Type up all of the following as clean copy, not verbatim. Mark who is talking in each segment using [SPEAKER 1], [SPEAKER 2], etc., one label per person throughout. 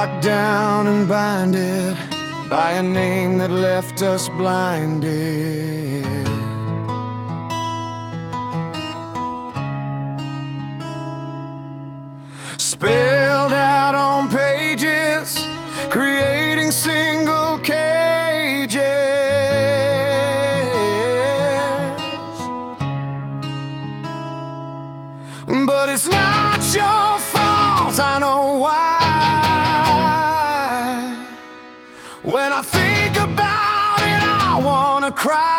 [SPEAKER 1] locked down and blinded by a name that left us blinded. Spelled out on pages, creating single cages. But it's not your fault, I know why. When I think about it, I wanna cry.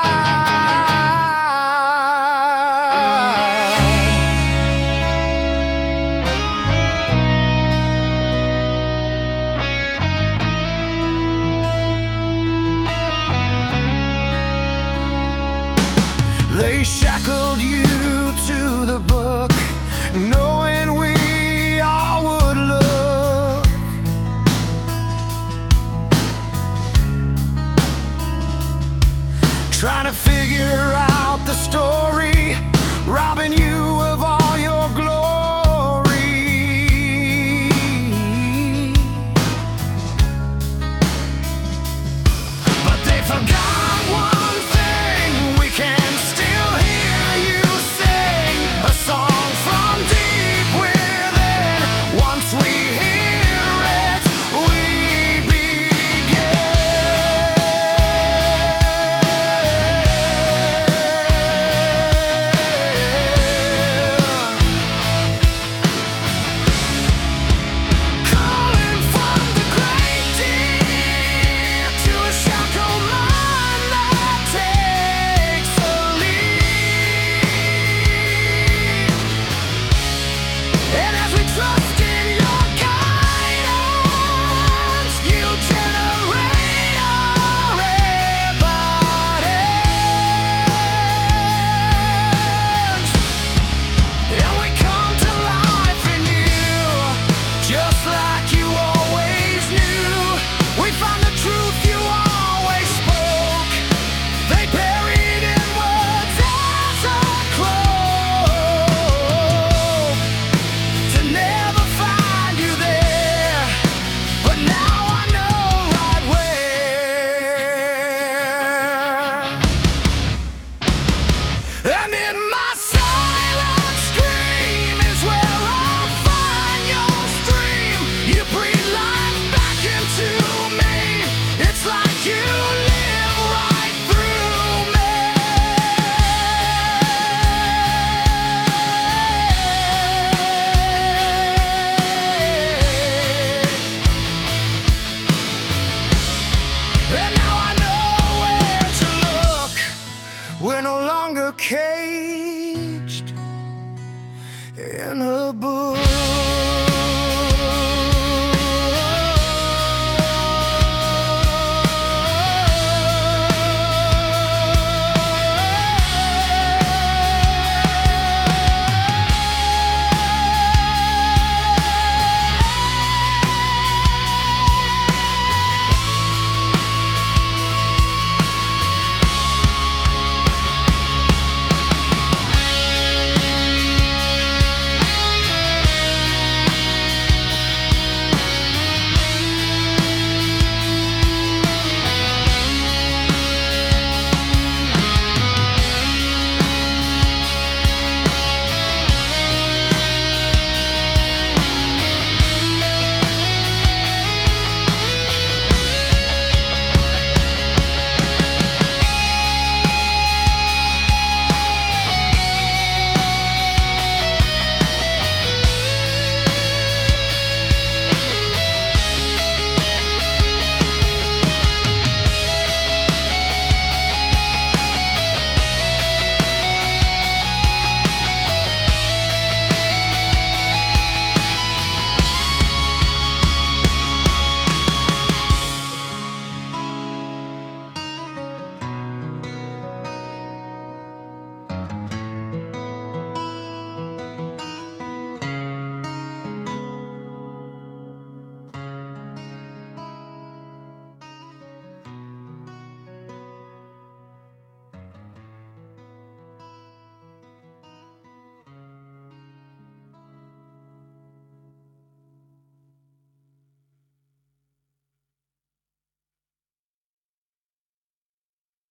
[SPEAKER 1] They shackled you to the book, knowing we all would look. Trying to figure out the story, robbing you of all your glory. But they forgot one thing: we can still hear you sing a song from deep within. Once we hear it, we begin. Calling from the great deep to a shackled mind that takes a leap. And as we trust in your guidance, you generate our evidence. And we come to life in you, just like you always knew. We find the truth you always spoke. They buried in words as a cloak, to never find you there. But now I know right where. And in my silent scream is where I'll find your stream. You breathe life back into me. It's like you live right through me. And now I know where to look. We're no longer caged in a book.